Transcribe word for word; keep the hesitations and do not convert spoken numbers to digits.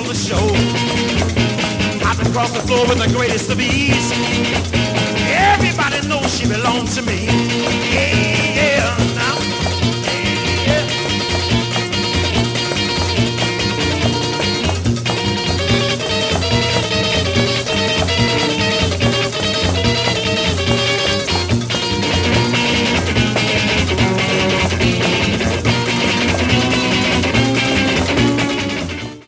the show. Hopped across the floor with the greatest of ease. Everybody knows she belongs to me.